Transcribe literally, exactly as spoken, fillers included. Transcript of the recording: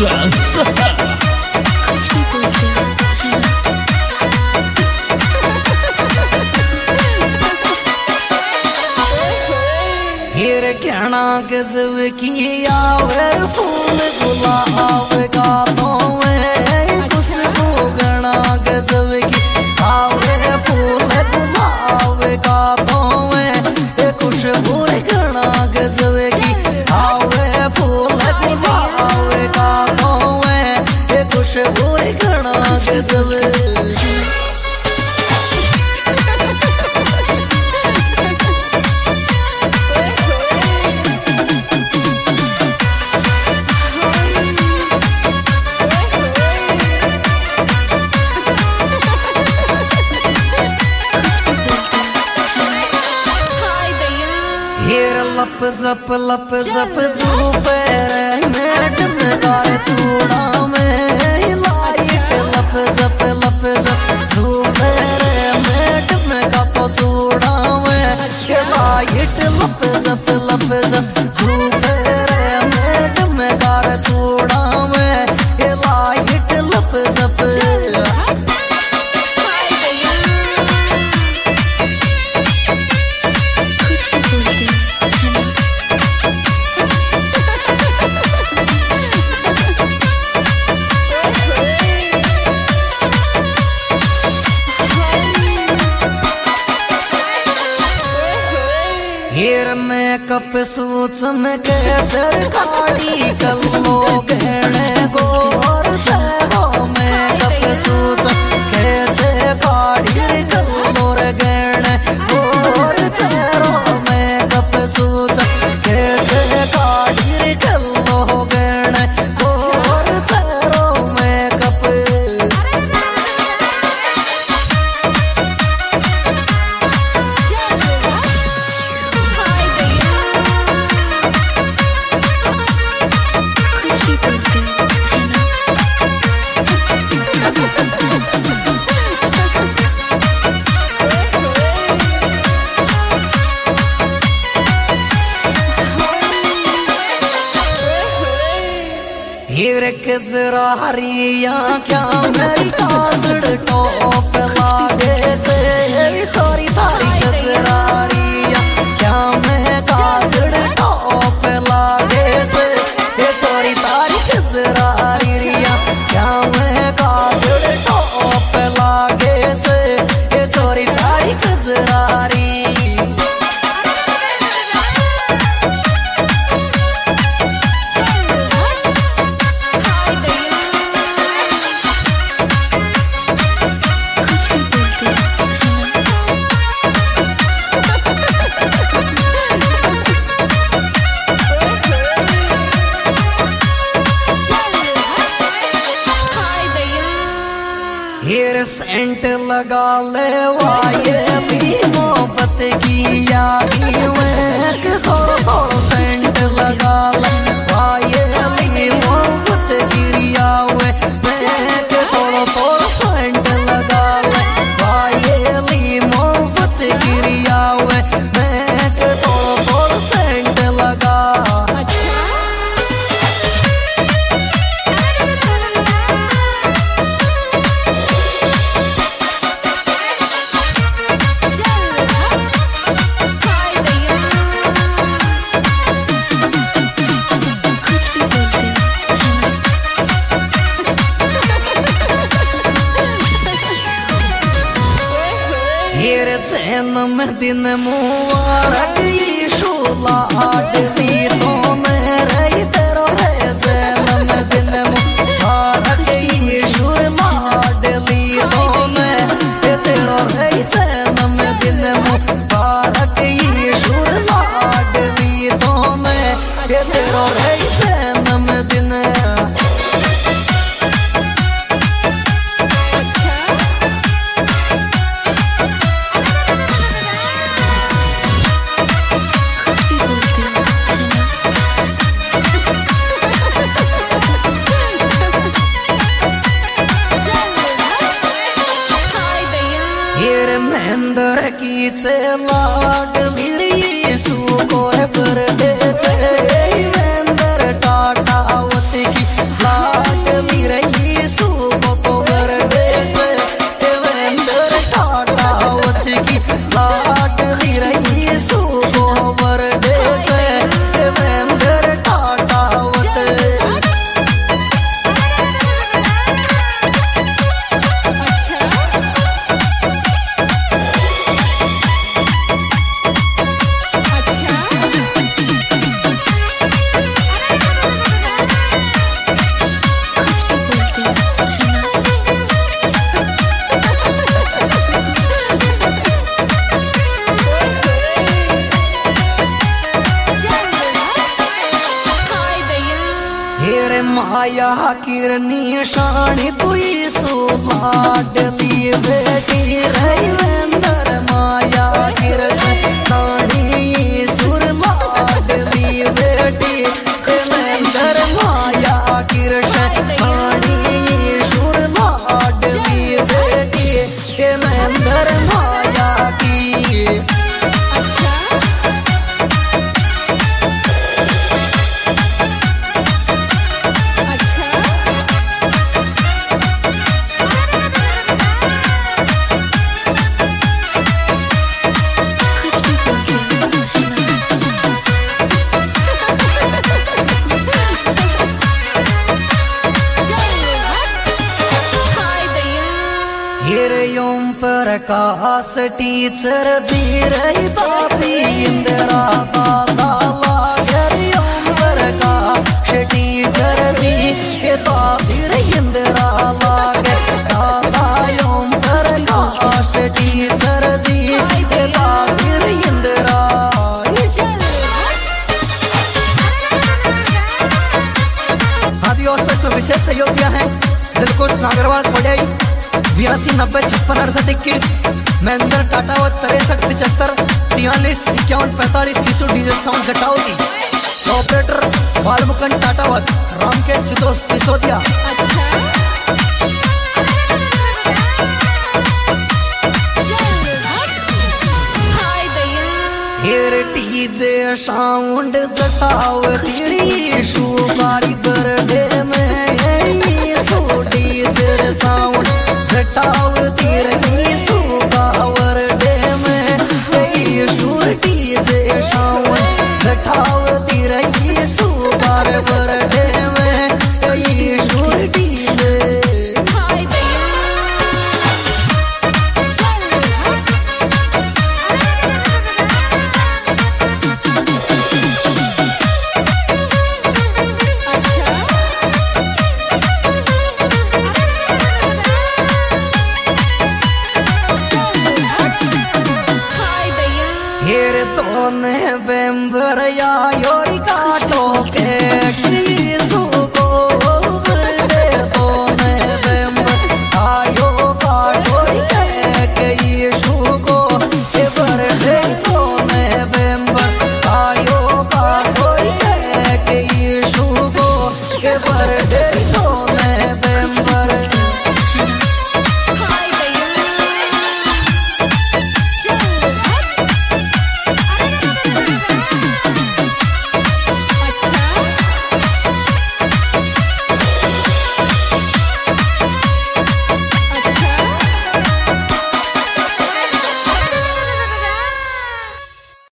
हीर कहना गजब की आवे फूल गुलाब गातों में खुशबू गना गजब की आवे फूल गुलाब गातों में खुशबू गना गजब की आवे फूल गुलाब गातों में खुशबू गना गजब लप जप लप जप जूपे मेट में गारे चूड़ा में लाइट लप जप लप जप जूपे मेट में गापो चूड़ा में लाइट लप जप लप जप जूपे मेट में गारे चूड़ा में लाइट लप जप हीर में कप सूच में के सरकारी कल्लो गहने गोर हो में कप सूच के सरकारी कल्लो गहने गोर हो में कप सूच के सरकारी कल्लो गहने गोर हो में कप हीर के जरा हरिया क्या मेरी काजड़ टॉप लागे जे सॉरी थारी के जरा हरिया क्या मैं काजड़ टॉप लागे जे ये सॉरी थारी के जरा हरिया क्या मैं काजड़ टॉप लागे जे ये सॉरी थारी के जरा हीर सेंट लगा ले वाये भी मोहब्बत की यादी में थोड़ा थोड़ा सेंट लगा ले वाये भी मोहब्बत की रियावे मैं थोड़ा थोड़ा सेंट लगा ले वाये भी मोहब्बत की रियावे मैं थोड़ा थोड़ा सेंट लगा हीर जन्म दिन मुबारक यीशु लाडली तो मेरे तेरो है जन्म दिन मुबारक यीशु लाडली तो मेरे तेरो है जन्म दिन मुबारक यीशु लाडली तो मेरे तेरो है जन्म दिन महेंद्र की से लाडली यीशु को बर्थडे महेंद्र टाटावत की रही सुबह तो बर्थडे से देवेंद्र टाटावत की लाडली रही सुबह बर्थडे से देवेंद्र टाटावत। हेरे माया किरनी शानी तुई सुलाडली बेटी रविंदर माया किरनी सुर लाडली बेटी रविंदर माया किरनी सुर लाडली बेटी रविंदर माया की। ओम प्रकाश टीचर धीर दादी इंदिरा दादा लागर ओम प्रकाश टीचर दी दादी इंदिरा लागर दादा ओम प्रकाश टीचर दी दादी इंदिरा। आदि और इसमें विशेष सहयोग दिया है दिलकुश नागरवाल कोडियाई बयासी नब्बे छप्पन अड़सठ इक्कीस महेंद्र टाटावत तिरसठ पिछहत्तर तियालीस इक्यावन पैंतालीस ईसु डीजल साउंड घटाओगी। ऑपरेटर बालमुकन टाटावत रामकेश सिसोदिया। हेर डीजे साउंड जटाव तेरी शुभारी बर्थडे में सो डीजे साउंड जटाव तेरी सुबावर डे में डीजे साउंड जटाव तेरी सुबार बर्थडे में डीजे। हेर तो नवंबर या